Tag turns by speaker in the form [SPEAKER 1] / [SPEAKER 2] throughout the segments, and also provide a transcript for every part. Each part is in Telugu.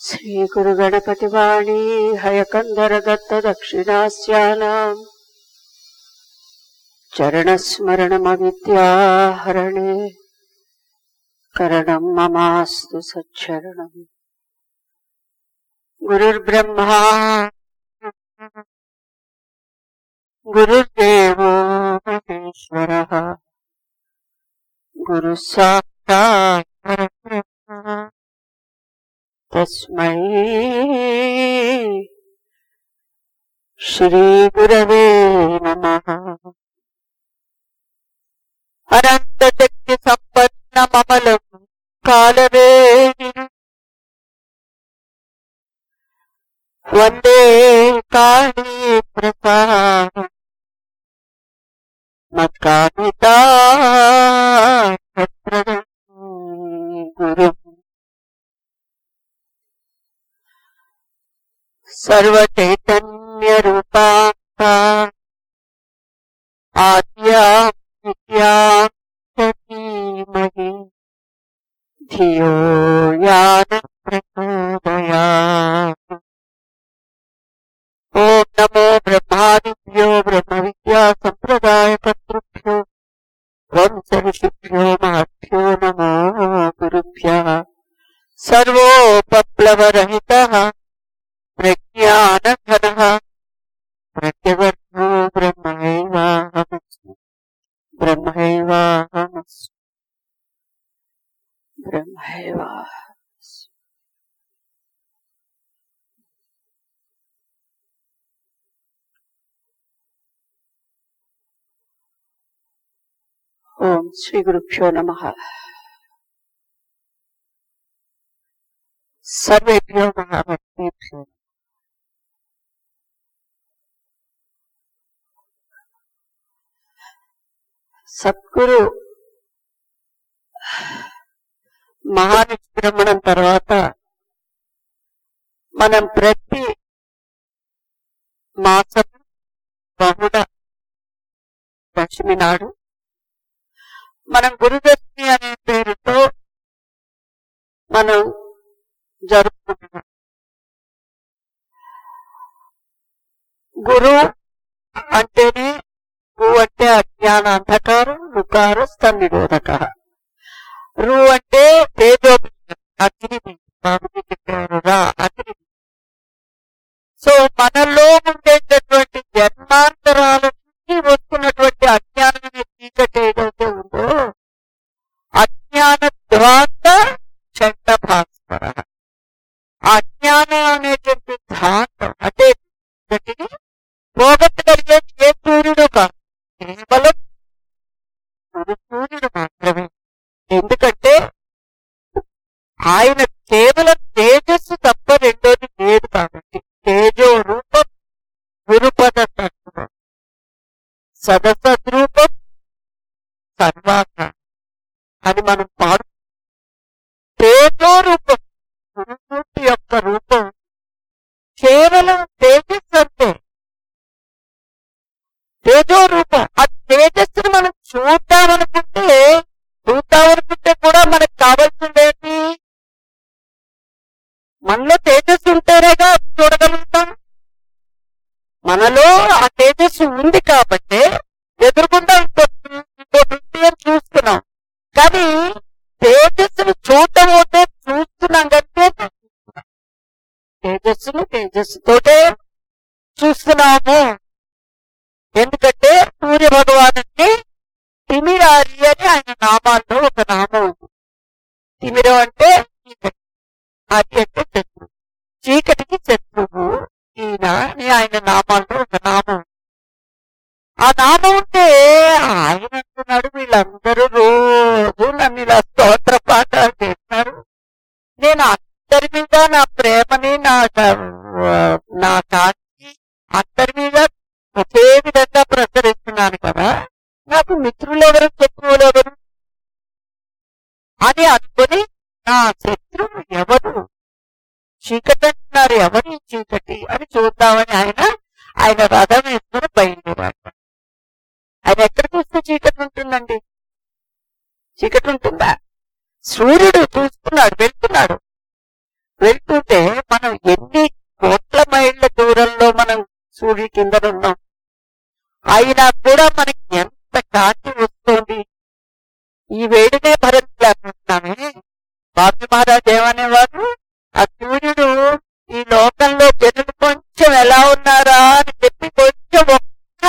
[SPEAKER 1] శ్రీ గురు గణపతి వాణి హయకందర దత్త దక్షిణాస్యానాం చరణస్మరణమవిద్యాహరణే కరణం మమాస్తు సచ్చరణం. గురుర్బ్రహ్మా గురుర్దేవో మహేశ్వరః గురుః సాక్షాత్ పరబ్రహ్మ తస్మై శ్రీ గురవే నమః. అనంత శక్తి సంపన్నమమలం కాలవేదిని వందే కాళీ ప్రసాదం మత్కామితాప్రదం గురు సర్వచైతన్య రూపాంతా ఆద్యాం విద్యాం ధీమహి ధియో యాన ప్రచోదయాత్. ఓం నమో బ్రహ్మాదిభ్యో బ్రహ్మ విద్యా సంప్రదాయ కర్తృభ్యో వంశ ఋషిభ్యో మహద్భ్యో నమో గురుభ్యః. సర్వోపప్లవరహితః ప్రజ్ఞానఘనః ప్రత్యగర్భో బ్రహ్మైవాహమస్మి బ్రహ్మైవాహమస్మి బ్రహ్మైవాహమస్మి. ఓం శ్రీ గురుభ్యో నమః. సర్వేభ్యో మహాభక్తేభ్యో సద్గురు మహానిష్క్రమణం తర్వాత మనం ప్రతి మాసం బహుళ దశమి నాడు మనం గురుదశమి అనే పేరుతో మనం జరుపుకుంటున్నాం. గురు అంటేనే గు అంటే అజ్ఞాన అంధకారం, రుకార స్తన్నిరోధక. రు అంటే తేజోబీజం, అగ్ని. బాబుకి చెప్పారు రా అగ్ని. సో మనలో ఉండేటటువంటి జన్మాంతరాల నుంచి వస్తున్నటువంటి అజ్ఞానం అనే చీకటి ఏదైతే ఉందో అజ్ఞాన ధ్వాంత చండ భాస్కర. అజ్ఞానం అనేటువంటి ధ్వాంతం అంటే చీకటిని పోగొట్టగలిగేది ఏ సూర్యుడు కాదు, కేవలం సూర్యుడు మాత్రమే. ఎందుకంటే ఆయన కేవలం తేజస్సు తప్ప రెండోది లేదు కాబట్టి. తేజో రూపం గురుపద తత్వం, సదసద్రూపం సర్వాకారం అని మనం పాడు. తేజో రూపం గురుమూర్తి యొక్క రూపం కేవలం తేజస్సు అంటే తేజో రూపం. ఆ తేజస్సును మనం చూద్దామనుకుంటే కూడా మనకు కావాల్సిందేంటి? మనలో తేజస్సు ఉంటేనేగా చూడగలుగుతాం. మనలో ఆ తేజస్సు ఉంది కాబట్టి ఎదురుకుండా ఇంకోటి అని చూస్తున్నాం. కానీ తేజస్సును చూడటం అంటే చూస్తున్నాం కంటే తేజస్సుతోటే చూస్తున్నాము. ఎందుకంటే సూర్య భగవానుడిని తిమిరారి అని ఆయన నామాల్లో ఒక నామం ఉంది. తిమిరం అంటే చీకటి, ఆది అంటే శత్రువు, చీకటికి శత్రువు ఈయన అని ఆయన నామాల్లో ఒక నామం. ఆ నామం ఉంటే ఆయన అంటున్నాడు వీళ్ళందరూ రోజు నన్ను ఇలా స్తోత్ర పాఠాలు చేస్తున్నారు, నేను అందరి మీద నా ప్రేమని నా కాంతి అందరి మీద ఒకే విధంగా ప్రసరిస్తున్నాను కదా, నాకు మిత్రులెవరు శత్రువులెవరు అని అనుకుని నా శత్రువు ఎవరు, చీకటి అంటున్నారు ఎవరు చీకటి అని చూద్దామని ఆయన రథం వేసుకుని బయలుదేరాడు. ఆయన ఎక్కడ చూస్తే చీకటి ఉంటుందండి? చీకటి ఉంటుందా? సూర్యుడు చూస్తున్నాడు, వెళ్తున్నాడు. వెళ్తుంటే మనం ఎన్ని కోట్ల మైళ్ళ దూరంలో మనం సూర్యుడి కింద ఉన్నాం, అయినా కూడా మనకి ఎంత కాంతి వస్తుంది. ఈ వేడినే భరించలేకపోతున్నామే. బాబీ మహారాజ్ ఏమనేవారు, ఆ సూర్యుడు ఈ లోకంలో జనులు కొంచెం ఎలా ఉన్నారా అని చెప్పి కొంచెం ఒక్క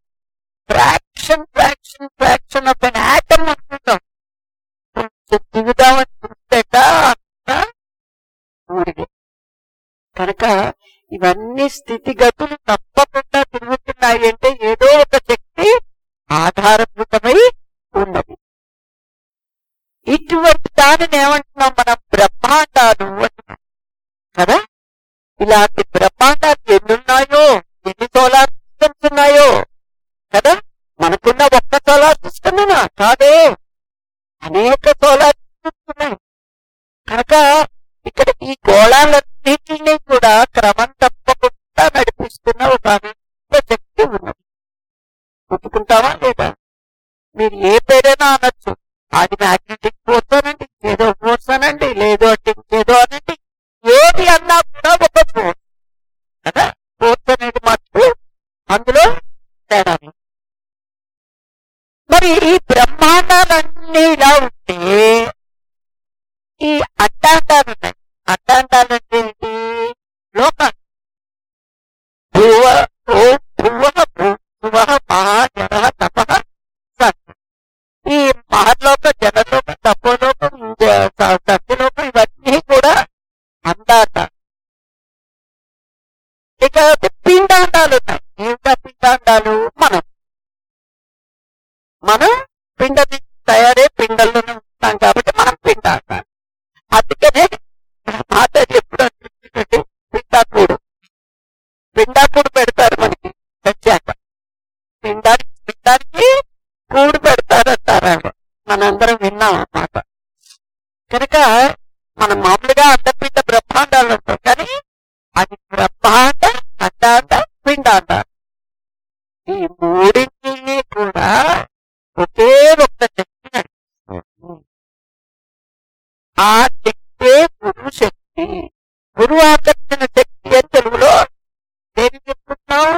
[SPEAKER 1] ఫ్రాక్షన్ ఆఫ్ అన్ ఆటమ్ అనుకుంటాం, కొంచెం దిగుదామని చూస్తేట సూర్యుడు. కనుక ఇవన్నీ స్థితిగతులు తప్పకుండా తిరుగుతున్నాయి అంటే ఏదో ఒక శక్తి ఆధారభూతమై ఉన్నది. ఇటువంటి దానిని ఏమంటున్నాం మనం, బ్రహ్మాండాలు అంటున్నాం కదా. ఇలాంటి బ్రహ్మాండాలు ఎన్నున్నాయో, ఎన్ని సోలార్ సిస్టమ్స్ ఉన్నాయో కదా. మనకున్న ఒక్క సోలార్ సిస్టమేనా? కాదే, అనేక సోలార్ సిస్టమ్స్ ఉన్నాయి. కనుక ఇక్కడ ఈ గోళాలన్నింటినీ కూడా క్రమం తప్పకుండా నడిపిస్తున్న ఒక అనంత శక్తి ఉన్నది. ఒప్పుకుంటావా లేదా? మీరు ఏ పేరైనా అనొచ్చు, అది మ్యాగ్నెటిక్ ఫోర్స్ అనండి, ఏదో ఫోర్స్ అనండి, లేదు అంటే ఇంకేదో అనండి, ఏది అన్నా కూడా ఒక ఫోర్స్ కదా. ఫోర్స్ అనేది మటుకు అందులో తేడా. మరి ఈ బ్రహ్మాండాలన్నీ ఇలా ఉంటే ఈ అడ్డాండాలు ఉన్నాయి. అడ్డాండాలు అంటే ఏంటి? లోకాలు. భువ మహాజన తప సత్. ఈ మహర్లోక, జనలోక, తపోలోకం, సత్యలోకం ఇవన్నీ కూడా అందాట. ఇక పిండాండాలు ఉన్నాయి. ఏమిటా పిండాండాలు? మనం పిండ తయారే పిండల్లోనే ఉంటాం కాబట్టి మనం పిండాండాలు. అందుకనే మాట ఎప్పుడు అంటుంటే పిండాకూడు పెడతారు మనకి వచ్చాక. పిండానికి కూడు పెడతారంటారు. మనందరం విన్నాం అన్నమాట. కనుక మనం మామూలుగా అండపిండ బ్రహ్మాండాలు ఉంటాం, కానీ అది బ్రహ్మాండ, అండాండ, పిండాండ. ఈ మూడింటిని కూడా ఒకే ఒక్క శక్తి నడిపిస్తుంది. ఆ శక్తే గురు శక్తి. గురువు ఆకర్షణ శక్తి అని తెలుగులో దేని చెప్తున్నాం?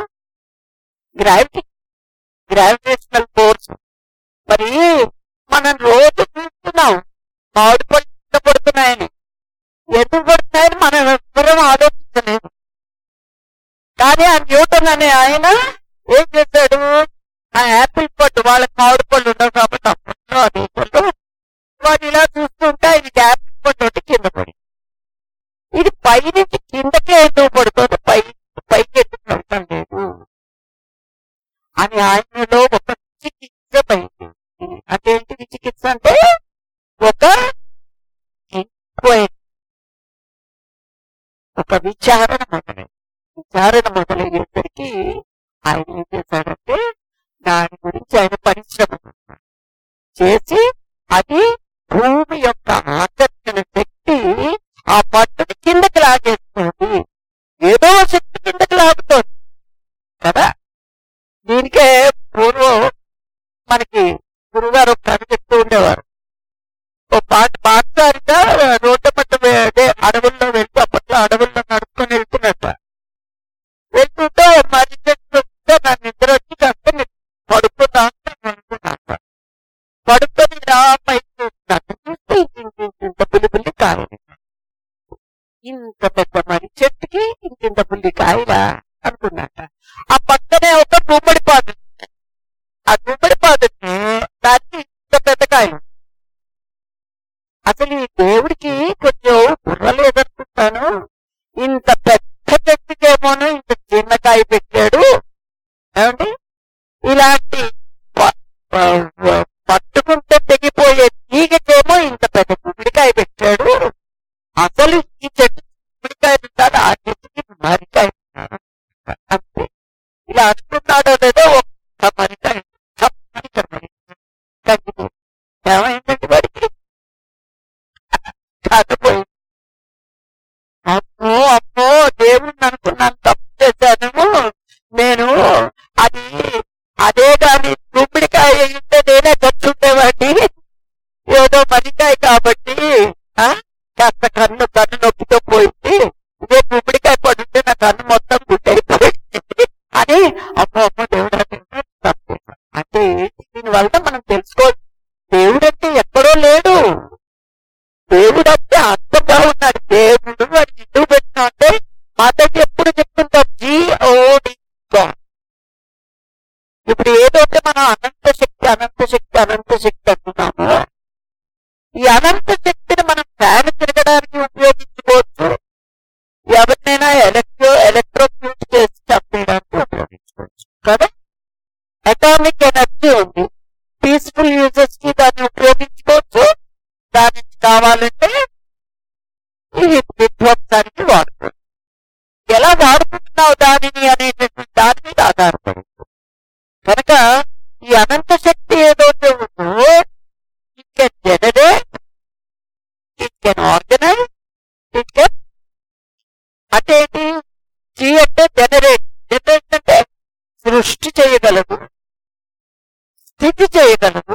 [SPEAKER 1] Gravitational force. మరి మనం రోజు చూస్తున్నాం మామిడి పళ్ళు పడుతున్నాయని. ఎందుకు పడుతున్నాయని మనం ఎవ్వరం ఆలోచించలేదు. కానీ ఆ న్యూటన్ అనే ఆయన ఏం చేశాడు, ఆ యాపిల్ పళ్ళు, వాళ్ళకి మామిడి పళ్ళు ఉండవు కాబట్టి అప్పట్లో ఆ దేశంలో వాడు ఇలా చూస్తుంటే ఆయనకి యాపిల్ పళ్ళు ఒకటి కింద పడి, ఇది పైనుంచి కిందకే ఎందుకు పడుతుంది, పైకి ఎందుకు పడటం లేదు అని ఆయనలో ఒక చికిత్స పైకి. అదేంటి చికిత్స అంటే? ఒక విచారణ మొదలయ్యేసరికి ఆయన ఏం చేశాడంటే దాని గురించి ఆయన పరిశ్రమ చేసి, అది భూమి యొక్క ఆకర్షణ శక్తి ఆ పట్టుని కిందకి లాగేస్తుంది. ఏదో శక్తి కిందకి లాగుతోంది కదా. దీనికే పూర్వం మనకి గురుగారు ఒక కథ చెప్తూ ఉండేవారు. ఓ పాఠశారిగా రోడ్డు పట్ట అడవుల్లో వెళ్తూ, అప్పట్లో అడవుల్లో నడుచుకొని వెళ్తున్నట్ట. వెళ్తుంటే మరి చెట్టు నా నిద్ర వచ్చి కాస్త పడుకున్నాక పడుకొని ఇలా పైకి చూస్తున్నట్టు చూస్తే ఇంత పుల్లి కాయలు, ఇంత పెద్ద మరి చెట్టుకి ఇంత పుల్లి కాయలా అనుకున్నట్ట. ఆ పక్కనే ఒక గుమ్మడి పాదు, ఆ గుమ్మడి పాదుని దానికి ఇంత పెద్ద కాయలు. అసలు ఈ దేవుడికి కొంచెం బుర్ర లేదనుకుంటాను, ఇంత పెద్ద చెట్టుకేమోనో ఇంత చిన్న కాయ పెట్టాడు. ఏమండి, ఇలాంటి పట్టుకుంటే తెగిపోయే తీగకేమో ఇంత పెద్ద గుమ్మడికాయ పెట్టాడు. అసలు ఈ చెట్టు గుమ్మడికాయ పెట్టాడు, ఆ చెట్టుకి మరికాయ పెట్టాడు. అంతే. ఇలా అనుకున్నాడో లేదో ఒక్క మరికాయ తగ్గిపోయింది. ఏమైందండి వాడికి? కాకపోయింది. అమ్మో దేవుడిని అనుకున్నాను, తప్పు చేశాను నేను. అదే కాని గుమ్మడికాయ అయితే నేనే ఖర్చుండేవాడిని. ఏదో మరికాయ కాబట్టి కాస్త కన్ను నొప్పితో పోయి మనం తెలుసుకోవాలి. దేవుడంటే ఎక్కడో లేడు, దేవుడంటే అంతగా ఉన్నాడు. దేవుడు వాడు ఎందుకు పెట్టినా అంటే మాతకి ఎప్పుడు చెప్తుంటాం GOD. ఇప్పుడు ఏదైతే మనం అనంత శక్తి అనంత శక్తి అనంత శక్తి అంటున్నామో, ఈ అనంత శక్తిని మనం ఫ్యాన్ తిరగడానికి ఉపయోగించుకోవచ్చు, ఎవరినైనా ఎలక్ట్రోక్యూట్ చేసి చంపేయడానికి ఉపయోగించుకోవచ్చు కదా. అటామిక్ ఎనర్జీ ఉంది, పీస్ఫుల్ యూజెస్ కి దాన్ని ఉపయోగించుకోవచ్చు, దాని కావాలంటే ఈ విధ్వంసానికి వాడుకోవచ్చు. ఎలా వాడుకుంటున్నావు దానిని అనేటటువంటి దాని మీద ఆధారపడింది. కనుక ఈ అనంత శక్తి ఏదైతే ఉందో, it can generate, it can organise, it can అంటే ఏంటి? జీ అంటే జనరేట్, జనరేట్ అంటే సృష్టి చేయగలదు, స్థితి చేయగలదు,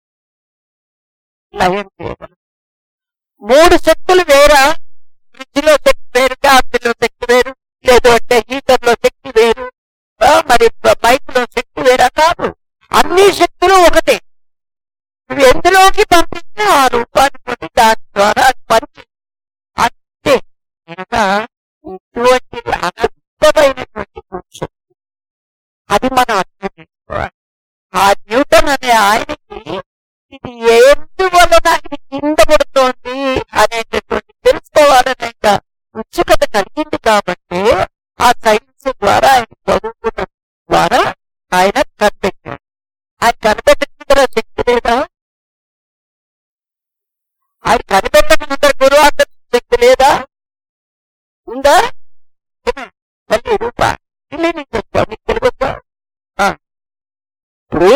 [SPEAKER 1] లయం చేయగలదు. మూడు శక్తులు వేరా? ఫ్రిడ్జ్ లో శక్తి వేరు, గాజులో శక్తి వేరు, లేదు అంటే హీటర్ లో శక్తి వేరు, మరి బైక్ లో శక్తి వేరా? కాదు, అన్ని శక్తులు ఒకటే. నువ్వు ఎందులోకి పంపిస్తే ఆ రూపాన్ని బట్టి దాని ద్వారా అది పని అంతే. కనుక ఇటువంటిది అనంతమైనటువంటి శక్తి, అది మనం అర్థం చేసుకోవాలి. ఆ న్యూటన్ అనే ఆయనకి ఇది ఎందువలన ఇది కింద పడుతోంది అనేటటువంటి తెలుసుకోవాలనే ఉత్సుకత కలిగింది. కాబట్టి ఆ సైన్స్ ద్వారా ఆయన చదువుకున్న ద్వారా ఆయన కనిపెట్టాడు. ఆయన కనిపెట్టకుండా శక్తి లేదా? ఆయన కనిపెట్టకుండా గురువార్త శక్తి లేదా? ఉందా? మళ్ళీ రూపా ఇల్లే నీకు చెప్తాను, నీకు తెలియదా? ఇప్పుడు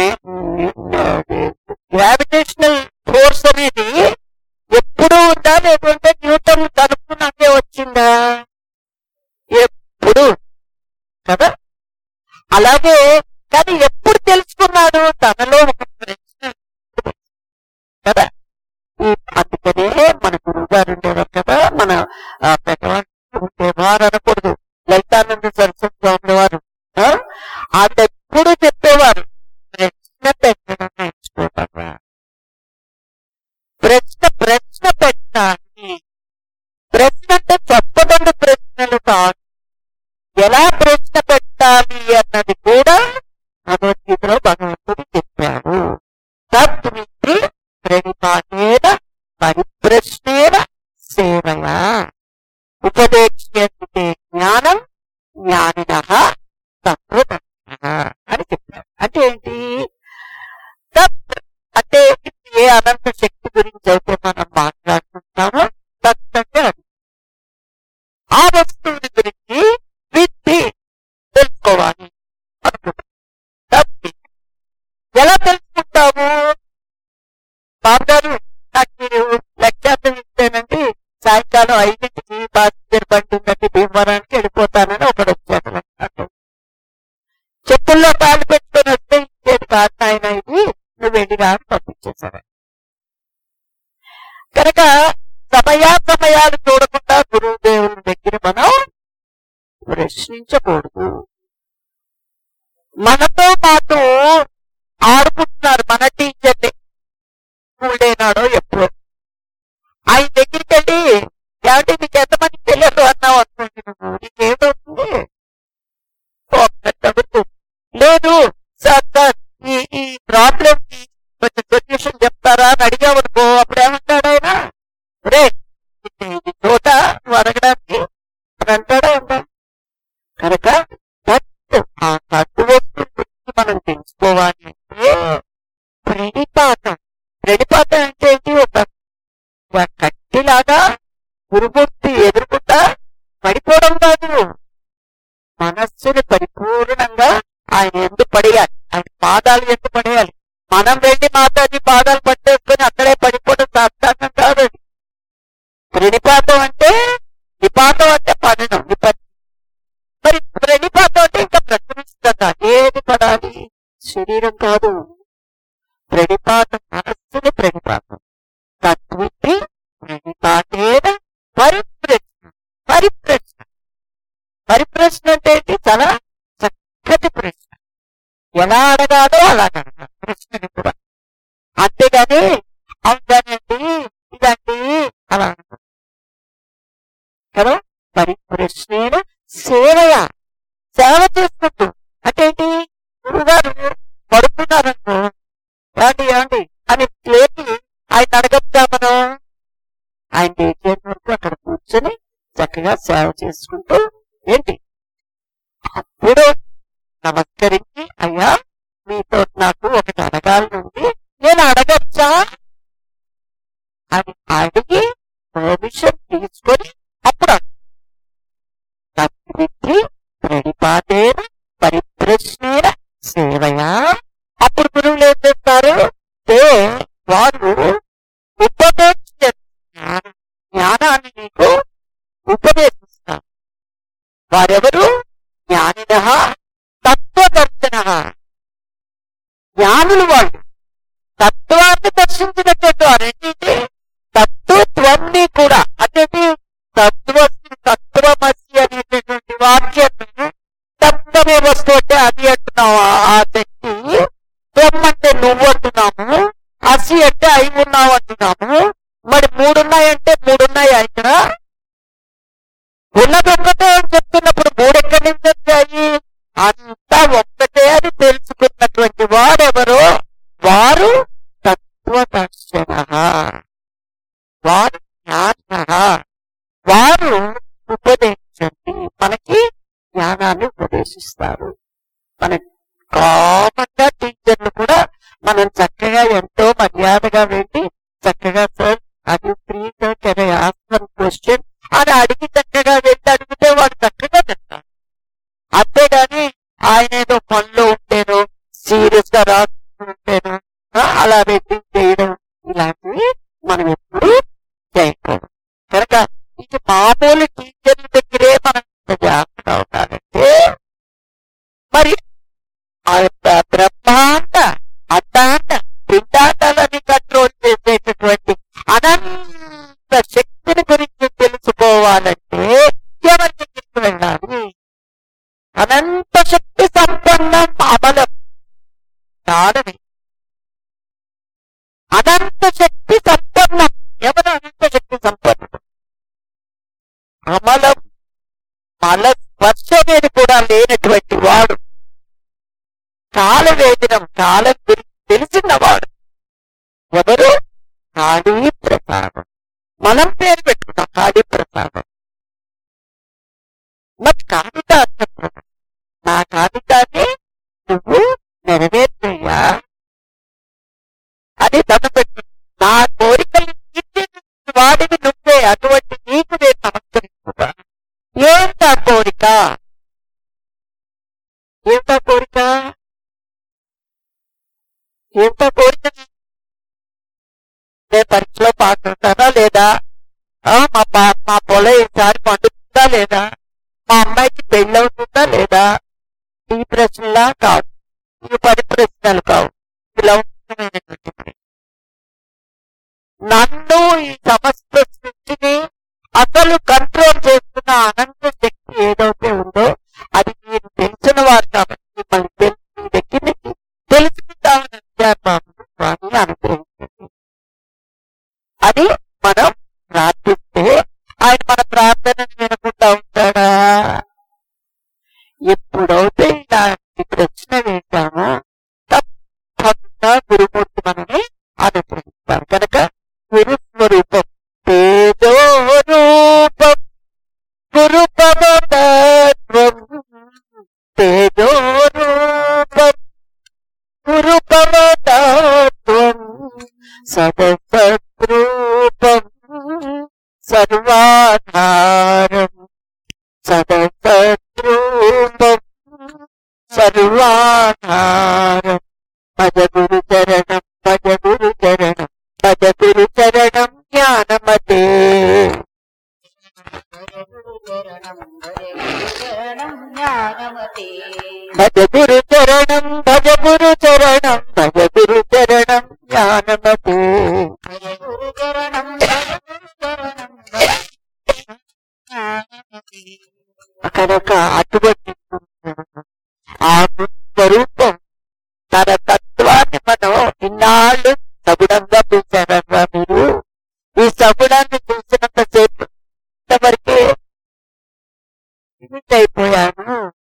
[SPEAKER 1] గ్రావిటేషనల్ ఫోర్స్ అనేది ఎప్పుడు ఉందా, లేకుంటే న్యూటన్ కనుక్కున్నాకే వచ్చిందా? ఎప్పుడు కదా. అలాగే కానీ ఎప్పుడు తెలుసుకున్నాడు? తనలో ఒక ప్రశ్న కదా. అందుకనే మన గురువు గారు ఉండేవారు కదా, మన పెద్దవారు అనకూడదు, లలితానంద సరస్వతి స్వామి వారు. అదెప్పుడు చెప్పేవారు, ప్రశ్న పెట్టడం నేర్చుకోవటం. ప్రశ్న పెట్టాలి. ప్రశ్న అంటే చెప్పబడిన ప్రశ్నలు కాదు, ఎలా ప్రశ్న పెట్టాలి అన్నది కూడా భగవద్గీతలో భగవంతుడు చెప్పాడు. తద్విధి ప్రణిపాతేన పరిప్రశ్నేన సేవయా ఉపదేక్ష్యతే జ్ఞానం జ్ఞానినః తత్వతత్వః అని చెప్పారు. అంటే ఏంటి? అంటే ఏ అనంత శక్తి గురించి అయితే మనం మాట్లాడుకుంటామో తత్ అంటే అది. ఆ వస్తువుని గురించి విద్ధి తెలుసుకోవాలి అనుకుంటాం. ఎలా తెలుసుకుంటాము? బాబుగారు నాకు మీరు లెక్చర్ ఇస్తేనండి సాయంకాలం 5కి పాసింజర్ బండి ఉందండి భీమవరానికి వెళ్ళిపోతానని ఒకడు వచ్చాడు. చెప్పుల్లో కాలు పెట్టుకొని వస్తే ఇచ్చేది కాదు నాయన, ఇది నువ్వు వెళ్ళిరా అని పంపించేశారు. కనుక సమయాలు చూడకుండా గురువుదేవుని దగ్గర మనం ప్రశ్నించకూడదు. మనతో పాటు ఆడుకుంటున్నారు మన టీచర్ని, స్కూల్ డే నాడో ఎప్పుడో. ఆయన దగ్గరికి వెళ్ళి ఏమంటే మీకు ఎంతమంది తెలియదు అన్నావు అనుకోండి, నువ్వు నీకేమవుతుంది? లేదు సార్ సార్ ఈ ప్రాబ్లం కి కొంచెం సొల్యూషన్ చెప్తారా అని అడిగావు అనుకో, అప్పుడు ఏమంటాడు ఆయన? రే ఇది చోట నువ్వు అడగడానికి అని అంటాడా? ఉంటా. కనుక ఆ తత్వ వస్తువు గురించి మనం తెలుసుకోవాలి అంటే ప్రణిపాతం. ప్రణిపాతం అంటే ఏంటి? ఒక కట్టిలాగా గురుమూర్తి ఎదురుకుండా పడిపోవడం కాదు, మనస్సుని పరిపూర్ణంగా ఆయన ఎందుకు పడేయాలి, ఆయన పాదాలు ఎందుకు పడేయాలి. మనం వెళ్ళి మాతాజీ పాదాలు పట్టేసుకొని అక్కడే పడిపోవడం సార్థకం కాదు. ప్రణిపాతం అంటే నిపాతం అంటే పడడం, విపత్తి. మరి ప్రణిపాతం అంటే ఇంకా ప్రకృతిగత ఏది పడాలి? శరీరం కాదు. ప్రణిపాతం మనస్సుని ప్రణిపాతం. తద్విధి ప్రణిపాతేన పరిప్రశ్న. పరిప్రశ్న పరిప్రశ్న అంటే ఏంటి? చాలా చక్కటి ప్రశ్న. ఎలా అడగాలో అలా అడగాలి. ప్రశ్నని కూడా అంతేగాని అవునండి ఇదండి అలా అనుకుంటారు కదా. పరిప్రశ్నేన సేవయ, సేవ చేసుకుంటూ అంటే ఏంటి, గురుగారు పడుతున్నారనుకో, ఏమండి ఏమండి అని లేపి ఆయన అడగచ్చా మనం, ఆయన లేచేంత వరకు అక్కడ కూర్చొని చక్కగా సేవ చేసుకుంటూ ఏంటి అప్పుడు నమస్కరించి, అయ్యా మీతో నాకు ఒకటి అడగాలి ఉంది, నేను అడగచ్చా అని అడిగి పర్మిషన్ తీసుకొని అప్పుడు ప్రణిపాతేన పరిప్రశ్నేన సేవయా. అప్పుడు గురువులు ఏం చేస్తారు, వారు ఉపదేశించారు, జ్ఞానాన్ని నీకు ఉపదేశిస్తారు. వారెవరు, జ్ఞానిన తత్వదర్శన, జ్ఞానులు వాళ్ళు తత్వాన్ని దర్శించినట్టు అన్నింటి తత్వత్వాన్ని కూడా అంటే తత్వమసి అనేటటువంటి వాక్యం తత్వమే వస్తు అంటే అది అంటున్నావు ఆ శక్తి, త్వం అంటే నువ్వు అంటున్నాము, అసి అంటే అయి ఉన్నావు అంటున్నాము. మరి మూడున్నాయంటే మూడున్నాయి ఇక్కడ ఉన్నది ఒక్కటే అని చెప్తున్నప్పుడు మూడెక్కడి నుంచి వచ్చాయి, అంతా ఒక్కటే అని తెలుసుకున్నటువంటి వారెవరో వారు తత్వదర్శన, వారు జ్ఞాన, వారు ఉపదేశించండి, మనకి జ్ఞానాన్ని ఉపదేశిస్తారు. మన కామన్గా టీచర్లు కూడా మనం చక్కగా ఎంతో మర్యాదగా వెళ్ళి చక్కగా సార్ అది ఫ్రీ సార్ ఆస్క్ క్వశ్చన్ అని అడిగి చక్కగా వెళ్ళి అడిగితే వాడు చక్కగా చెప్తారు. అంతేగాని ఆయన ఏదో పనిలో ఉంటేనో సీరియస్ గా రాసుకుంటేనో అలా వెయిటింగ్ చేయడం ఇలాంటివి మనం ఎప్పుడు చేయకూడదు. కనుక ఇది మామూలు టీచర్ల దగ్గరే మనం జాగ్రత్తగా ఉండాలంటే మరి బ్రహ్మాండ అడ్డాండ పిండాండాలని కంట్రోల్ చేసేటటువంటి అనంత శక్తిని గురించి తెలుసుకోవాలంటే ఎవరి దగ్గరికి వెళ్ళాలి, అనంత శక్తి సంపన్నం అమలం కాదని, అనంత శక్తి సంపన్నం ఎవరు, అనంత శక్తి సంపన్నం అమలం మల స్పర్శ అనేది కూడా లేనటువంటి వాడు, కాలవేదనం కాలం గురించి తెలిసినవాడు ఎవరు, కాళీ ప్రసాదం. మనం పేరు పెట్టుకున్నాం కాళీ ప్రసాదం. మరి కాగితార్థం నా కాగితాన్ని నువ్వు నెరవేర్చయ్యా అని దండపెట్టు, నా కోరికలు తీర్చేది వాడివి నువ్వే, అటువంటి నీకు నేను నమస్కరించుగా. ఏంటా కోరిక, ఏంటా కోరిక, ఏంటా కోరిక, నేను పరీక్షలో పాస్ అవుతానా లేదా, మా పొలం ఈసారి పండుతుందా లేదా, మా అమ్మాయికి పెళ్ళి అవుతుందా లేదా, ఈ ప్రశ్నలా కావు, ఈ 10 ప్రశ్నలు కావు, లౌకికమైనటువంటి నన్ను ఈ సమస్త సృష్టిని అసలు కంట్రోల్ చేస్తున్న అనంత శక్తి ఏదైతే ఉందో అది మీరు తెలిసిన వారు కాబట్టి మిమ్మల్ని తెలిసి దగ్గర నుంచి తెలుసుకుంటామని అధ్యాత్మాన్ని అనుగ్రహించండి అని మనం ప్రార్థిస్తే ఆయన మన ప్రార్థనను వినకుండా ఉంటాడా? ఎప్పుడైతే ఇలాంటి ప్రశ్న వేశామో తప్పకుండా గురుమూర్తి మనని అనుగ్రహిస్తారు. కనుక గురుస్వరూపం తేజోరూపం గురుపవతత్వం, తేజోరూపం గురుపవతత్వం, సదసద్రూపం సర్వాధారం, సదసద్రూపం సర్వాధారం. భజ గురు చరణం భజ గురు చరణం భజ గురు చరణం జ్ఞానమతే, భజ గురు చరణం భజ గురు చరణం భజ గురు చరణం జ్ఞానమతే. కనుక అటువంటి ఆ స్వరూపం తన తత్వాన్ని మనం ఇన్నాళ్ళు సగుణంగా చూశారన్నా మీరు? ఈ సగుణాన్ని చూసినంతసేపు ఇంతవరకే లిమిట్ అయిపోయాను.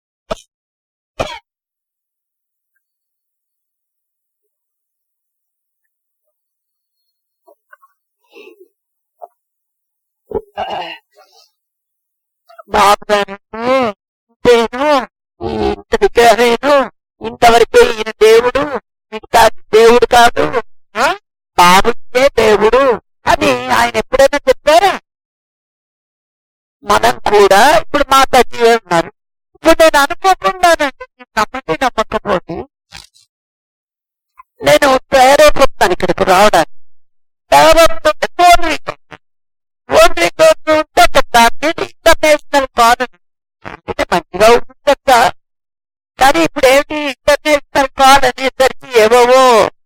[SPEAKER 1] బాబుగారంటే ఇంతేను, ఇంత విగ్రహమేను, ఇంతవరకే ఈయన దేవుడు, మిగతా దేవుడు కాదు, బాబుకే దేవుడు అని ఆయన ఎప్పుడైనా చెప్పారా? మనం కూడా ఇప్పుడు మా తల్లి ఉన్నారు. ఇప్పుడు నేను అనుకోకుండానండి, నేను నమ్మండి నమ్మకపోతే నేను తయారైపోతున్నాను ఇక్కడికి రావడానికి. తయారైపోతుంటే ఫోన్ రికార్డు ఉంటే దాన్ని ఇంటర్నేషనల్ కాల్ అంటే మంచిగా ఉంటుందా? కానీ ఇప్పుడు ఏమిటి ఇంటర్నేషనల్ కాల్ అనేసరికి ఏవో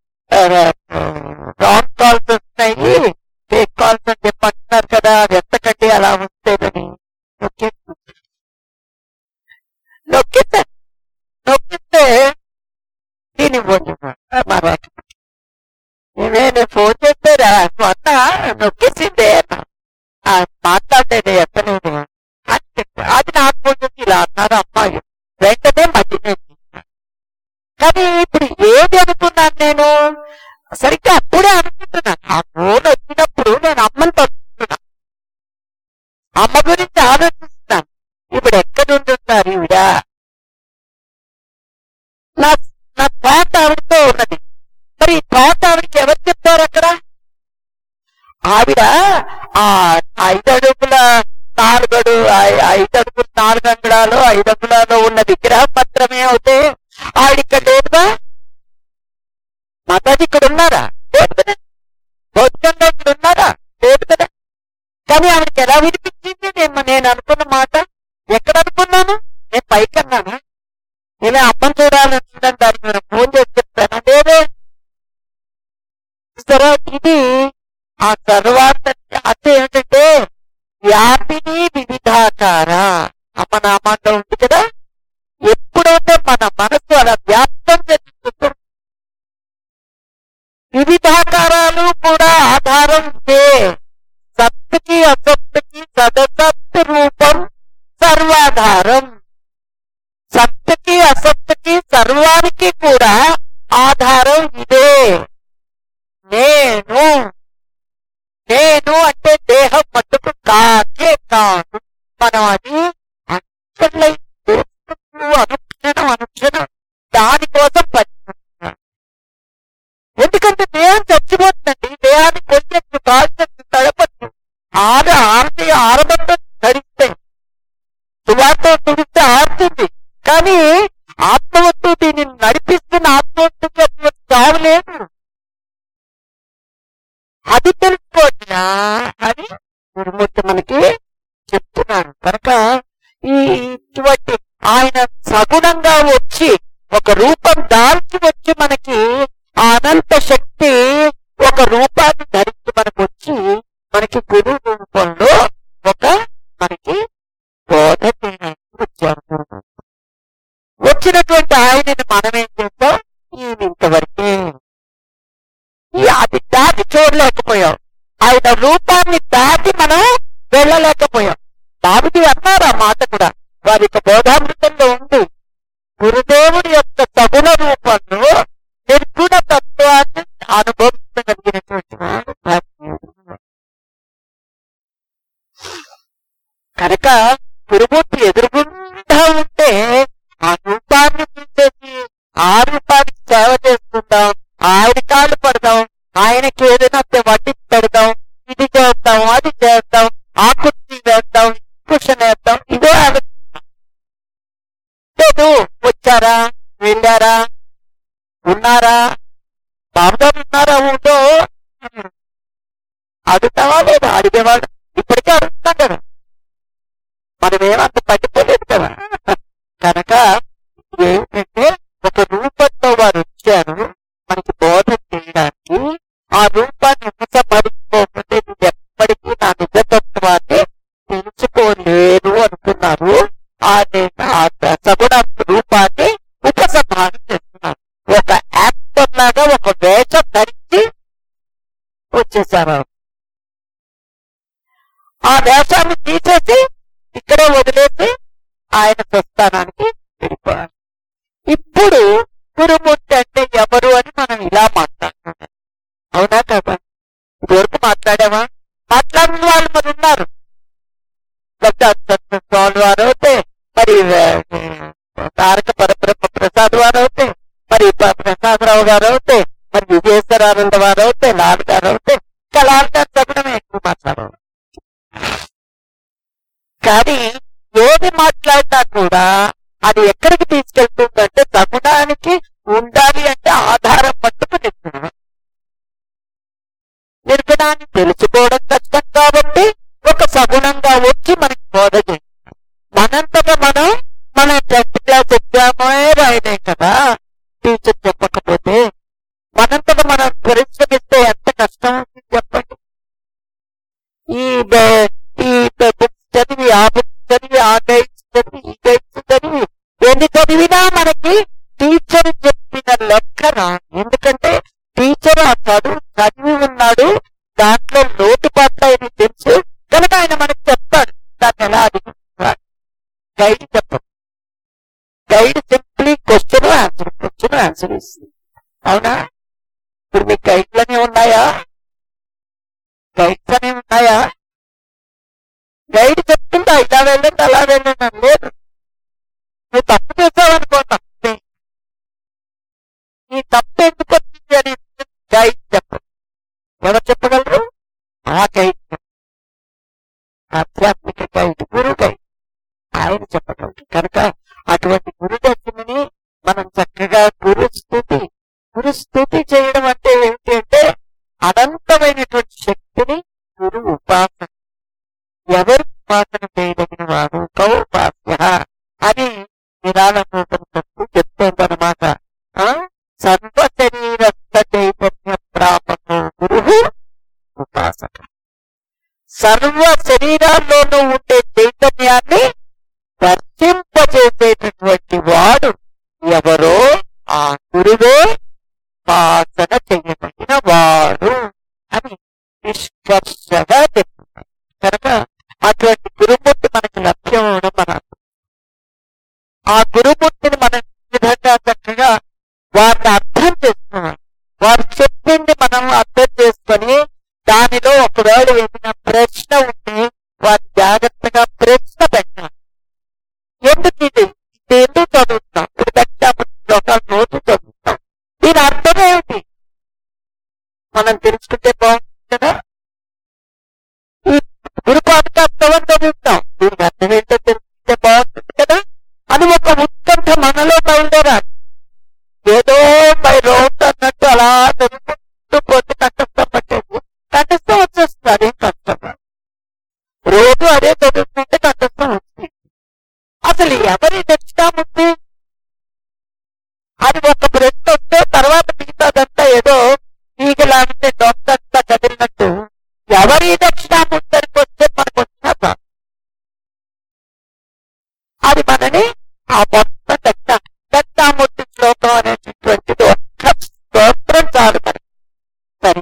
[SPEAKER 1] రాంగ్ కాల్స్ వస్తున్నాయి, ఫేక్ కాల్స్ అని చెప్పంటున్నారు కదా. అది ఎంతకంటే అలా వస్తేదని నొక్కితే దీని మరాఠీ నేను ఫోన్ చేస్తారా అన్న నొక్కేసిందే మాట్లాడేది ఎత్తలేదు అని చెప్పారు. అది నాకు కొంచెం ఇలా అన్నారు అమ్మాయి. వెంటనే మధ్య కానీ ఇప్పుడు ఏది అనుకున్నాను నేను? సరిగ్గా అప్పుడే అనుకుంటున్నాను. ఆ ఫోన్ వచ్చినప్పుడు నేను అమ్మని పడుతున్నాను, అమ్మ గురించి ఆలోచిస్తున్నాను. ఇప్పుడు ఎక్కడుంటున్నారు ఈవిడ? నా థాట్ ఆవిడతో ఉన్నది. మరి ఈ థాట్ ఆవిడకి ఎవరు చెప్పారు అక్కడ? ఆవిడ ఆ 5 అడుగుల 4 అంగుళాలు 5 అంగుళాలు ఉన్న విగ్రహం మాత్రమే అవుతే ఆవిడ ఇక్కడ లేదుగా. మాతాజీ ఇక్కడ ఉన్నారా? లేదు కదా. భౌతికంగా ఇక్కడ ఉన్నారా? లేదు కదా. కానీ ఆవిడకి ఎలా వినిపించింది నేను అనుకున్న మాట? ఎక్కడ అనుకున్నాను? నేను పైకి అన్నాను, నేనే అమ్మని చూడాలనుకుంటాను, దానికి నేను ఫోన్ చేసి చెప్తాను. లేదే. సరే, ఇది ఆ తర్వాత అంటే ఏమిటంటే వ్యాపిని వివిధాకార అమ్మ నామాల్లో ఉంది కదా. ఎప్పుడైతే మన మనసు అలా వ్యాప్తం చెందుతుందో వివిధాకారాలు కూడా ఆధారం ఇదే. సత్తుకి అసత్తుకి సదసత్ రూపం సర్వాధారం. సత్తుకి అసత్తుకి సర్వానికి కూడా ఆధారం ఇదే. నేను అంటే దేహం మట్టుకు కాకే కాదు. మనం అది అనుక్షణం దానికోసం పనిచేస్తున్నాం. ఎందుకంటే దేహం చచ్చిపోతుందండి. దేహాన్ని కొంచెం కాల్చచ్చు, తడపచ్చు, ఆరబట్టు ధరిస్తే సువార్త తుడిస్తే ఆడుతుంది. కానీ ఆత్మవత్తు దీన్ని నడిపిస్తున్న ఆత్మవత్తుకి అటువంటి చావు లేదు. అది తెలుసుకోవచ్చునా అని గురుమూర్తి మనకి చెప్తున్నాడు. కనుక ఇటువంటి ఆయన సగుణంగా వచ్చి ఒక రూపం దాల్చి వచ్చి మనకి అనంత శక్తి ఒక రూపాన్ని ధరించి మనకు వచ్చి మనకి గురు రూపంలో ఒక మనకి బోధ చేయడానికి వచ్చారు. వచ్చినటువంటి ఆయనని మనం ఏం చేస్తాం? ఈయన ఇంతవరకే అది దాటి చూడలేకపోయాం. ఆయన రూపాన్ని దాటి మనం వెళ్ళలేకపోయాం. బాబుజీ అన్నారు ఆ మాట కూడా, వారి యొక్క బోధామృతంలో ఉంది. గురుదేవుడి యొక్క సగుణ రూపంలో నిర్గుణ తత్వాన్ని అనుభవించగలిగినటువంటి వాడు. కనుక గురుమూర్తి ఎదురుగుండా ఉంటే ఆ రూపాన్ని చూసేసి ఆ రూపానికి సేవ చేసుకుందాం, ఆయన కాళ్ళు పడదాం, ఆయనకి ఏదైనా వడ్డీ పెడదాం, ఇది చేద్దాం, అది చేద్దాం, ఆ కుర్చీ వేద్దాం, కుషన్ వేద్దాం, ఇదో లేదు. వచ్చారా, వెళ్ళారా, ఉన్నారా, బాబుగారు ఉన్నారా, ఉందో అడుగుతావా లేదా? అడిగేవాడు ఇప్పటికే అడుగుతాం కదా. మనమేమంత పట్టిపోలేదు కదా. కనుక ఏంటంటే ఒక రూపంతో వారు వచ్చారు మనకి బోధ చేయడానికి. ఆ రూపాన్ని ఉపసంహరించుకోకపోతే నువ్వు ఎప్పటికీ నా నిజతత్వాన్ని తెలుసుకోలేదు అనుకున్నారు. ఆ సగుణ రూపాన్ని ఉపసంహారం చేస్తున్నారు. ఒక యాక్టర్ లాగా ఒక వేషం ధరించి తీసేశారు. ఆ వేషాన్ని తీసేసి ఇక్కడే వదిలేసి ఆయన ప్రస్థానానికి వెళ్ళిపోయారు. ఇప్పుడు గురుమూర్తి అంటే ఎవరు అని మనం ఇలా మాట్లాడుతున్నాం. అవునా కదా? ఇదివరకు మాట్లాడామా? మాట్లాడిన వాళ్ళు మరి ఉన్నారు. స్వామి వారు అవుతే, మరి తారక పరబ్రహ్మ ప్రసాద్ వారు అవుతే, మరి ప్రసాదరావు గారు అవుతే, మరి విజయేశ్వరానంద వారు అవుతే, లాల్ గారు అవుతే, ఇంకా లాల్ గారు చెప్పడమే ఎక్కువ మాట్లాడారు. కానీ ఏది మాట్లాడినా కూడా అది ఎక్కడికి తీసుకెళ్తుందంటే సగుణానికి ఉండాలి అంటే ఆధారం మట్టుకు నిర్గుణం. నిర్గుణాన్ని తెలుసుకోవడం కష్టం కాబట్టి ఒక సగుణంగా వచ్చి మనకి బోధ చేస్తాం. మనంతగా మనం మన 10th క్లాస్ ఎగ్జామే రాయలేం కదా టీచర్ చెప్పకపోతే. మనంతగా మనం పరిశ్రమిస్తే ఎంత కష్టం అవుతుంది చెప్పండి. ఈ బుక్స్ చదివి, ఆ బుక్స్ చదివి, ఆ గైడ్స్ చదివి, ఈ గైడ్స్ చదివి ఎన్ని చదివినా మనకి టీచర్ చెప్పిన లెక్క రాదు. ఎందుకంటే టీచర్ ఆ చదివి ఉన్నాడు, దాంట్లో లోటుపాట్లు ఆయన తెలుసు కనుక ఆయన మనకు చెప్తాడు దాన్ని ఎలా అధిగమించాలి. గైడ్ చెప్పదు. గైడ్ సింప్లీ క్వశ్చన్ ఆన్సర్ ఇస్తుంది. అవునా? ఇప్పుడు మీకు గైడ్లనే ఉన్నాయా? గైడ్స్ అనేవి ఉన్నాయా? గైడ్ చెప్తుందా ఇలా వెళ్ళండి అలా వెళ్ళండి అని లేదు. నువ్వు తప్పు చేసావనుకో, తప్పే నీ తప్పు ఎందుకు వచ్చింది అని గైడ్ చెప్పదు. ఎవరు చెప్పగలరు? ఆ గైడ్, ఆధ్యాత్మిక గైడ్, గురు గైడ్, ఆయన చెప్పగలరు. కనుక అటువంటి గురుదర్శనని మనం చక్కగా గురుస్థుతి చేయడం అంటే ఏంటి అంటే అనంతమైనటువంటి శక్తిని గురు ఉపాసన. ఎవరు ఉపాసన చేయదగిన వాడు కౌపాస్య అని నిరాళమూపనిషత్తు చెప్తోందనమాట. సర్వ శరీరస్థ చైతన్య ప్రాపకో గురు ఉపాసక. సర్వ శరీరాల్లోనూ ఉండే చైతన్యాన్ని దర్శింపజేసేటటువంటి వాడు ఎవరో ఆ గురువే ఉపాసన చేయదగిన వాడు అని నిష్కర్షగా చెప్తున్నారు. కనుక అటువంటి గురుమూర్తి మనకి లభ్యం అవడం మన ఆ గురుమూర్తిని మనం ఈ విధంగా చక్కగా వారిని అర్థం చేసుకోవాలి. వారు చెప్పింది మనం అర్థం చేసుకొని దానిలో ఒకవేళ ఏదైనా ప్రశ్న ఉంటే వారు జాగ్రత్తగా ప్రశ్న పెట్టాలి. ఎందుకు ఇది ఎందుకు చదువుతున్నాం? ఇప్పుడు దక్షిణాపతి ఒక రోజు చదువుతాం, దీని అర్థం ఏమిటి మనం తెలుసుకుంటే బాగుంటుంది కదా. ఈ గురుపాఠక అర్థం చదువుతాం, దీనికి అర్థం ఏంటో తెలుసుకుంటే బాగుంటుంది కదా అని ఒక ఉత్కంఠ మనలో బయలుదేరాలి. ఏదో బై రౌండ్ అన్నట్టు అలా చదువుకుంటూ పోతే కంఠస్థం పట్టేసి కంఠస్థం వచ్చేస్తుంది. అదేం కష్టం. రోజు అదే చదువుతుంటే కంఠస్థం వస్తుంది. అసలు ఎవరి దక్షిణామూర్తి అది ఒక ప్రశ్న వస్తే తర్వాత మిగతాదంతా ఏదో ఈగలాంటి డొక్కంతా కదిలినట్టు ఎవరి దక్షిణామూర్తి అని వస్తే మనకు వచ్చిన అది మనని ఆ మొత్తం దక్షిణామూర్తి శ్లోకం అనేటటువంటిది ఒక్క స్తోత్రం చాలు మనకి. సరే,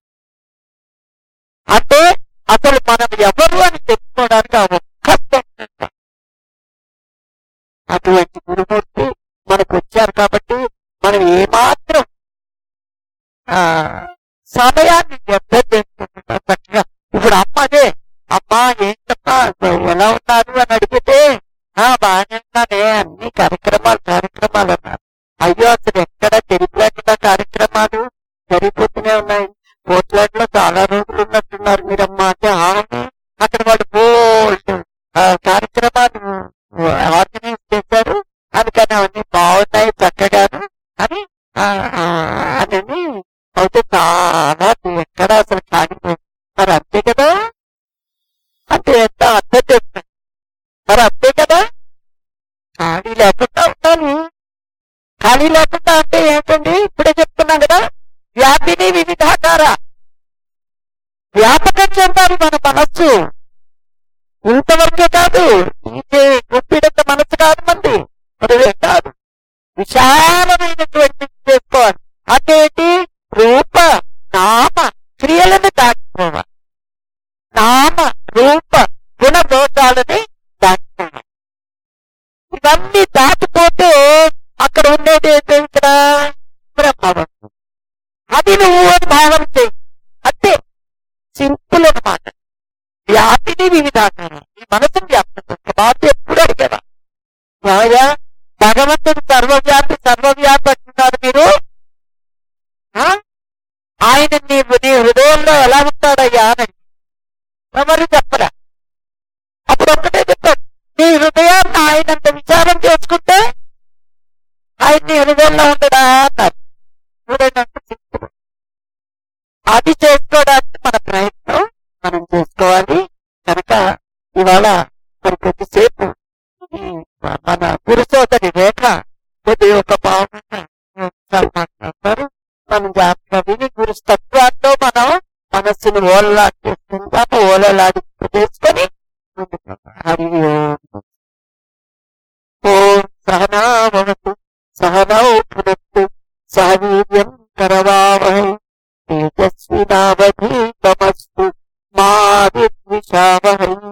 [SPEAKER 1] అంటే అసలు మనం ఎవరు అని తెలుసుకోవడానికి ఆ ఒక్క స్తోత్రం. అటువంటి గురుమూర్తి మనకు వచ్చారు కాబట్టి మనం ఏమాత్రం సమయాన్ని వ్యర్థం చేసుకుంటున్నాం. చక్కగా ఇప్పుడు అమ్మదే, అమ్మా ఏంటమ్మా ఎలా ఉన్నారు అని అడిగితే బాగానే ఉన్నానే, అన్ని కార్యక్రమాలు అన్నారు. అయ్యో అసలు ఎక్కడ జరిగిపోయిన కార్యక్రమాలు జరిగిపోతూనే ఉన్నాయి. పోట్లాట్లో చాలా రోజులు ఉన్నట్టున్నారు మీరమ్మా అంటే అక్కడ వాళ్ళు బోల్డ్ కార్యక్రమాలు ఆర్గనైజ్ చేశారు, అందుకని అవన్నీ బాగున్నాయి చక్కగాను అని అని అయితే చాలా ఎక్కడ అసలు కాగిపోయింది. మరి అంతే కదా, అంటే ఎంత అర్థం చేస్తాను. మరి అంతే కదా, ఖాళీ లేకుండా ఉండాలి. ఖాళీ లేకుండా అంటే ఏంటండి? ఇప్పుడే చెప్తున్నాం కదా, వ్యాపిని వివిధాకార, వ్యాపకం చెందాలి మన మనస్సు. ఇంతవరకే కాదు, ఇంకే గుప్పిడంత మనసు కాదు మంది, మరువే కాదు, విశాలమైనటువంటి చేసుకోవాలి. అంటే రూప నామ క్రియలను వివిధాకారం. ఈ మనసును వ్యాప్తం బాధ్యత ఎప్పుడు అడిగారా? ఏమయ్యా భగవంతుడు సర్వవ్యాపి అంటున్నారు మీరు, ఆయన నీ హృదయంలో ఎలా ఉంటాడయ్యా అని ఎవరు చెప్పరా? అప్పుడు ఒక్కటే చెప్పారు, నీ హృదయాన్ని ఆయనంత విచారం చేసుకుంటే ఆయన నీ హృదయంలో ఉండడా అన్నారు. చూడండి, సింపుల్. అది చేసుకోవడానికి మన ప్రయత్నం మనం చేసుకోవాలి. కనుక ఇవాళ మరి కొద్దిసేపు మన గురుసోదరి రేఖ కొద్ది ఒక భావన మాట్లాడతారు. మనం జాగ్రత్తగా విని గురుస్తత్వాల్లో మనం మనస్సును ఓలలాడి చేసుకొని హరి ఓం సహనావతు సహనౌ పునత్తు సహ వీర్యం కరవావహై తేజస్వినావధీతమస్తు మా విద్విషావహై.